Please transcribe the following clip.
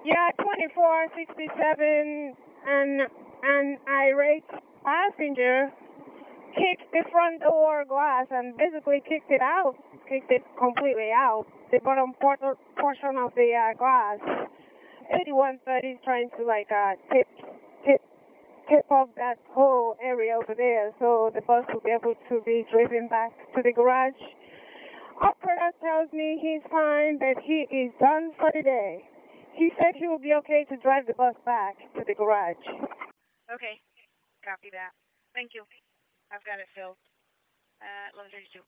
Yeah, 2467, an irate passenger kicked the front door glass and basically kicked it completely out, the bottom portion of the glass. 8130 is trying to tip off that whole area over there so the bus will be able to be driven back to the garage. Operator tells me he's fine, that he is done for the day. He said he will be okay to drive the bus back to the garage. Okay, copy that. Thank you. I've got it filled. 1132.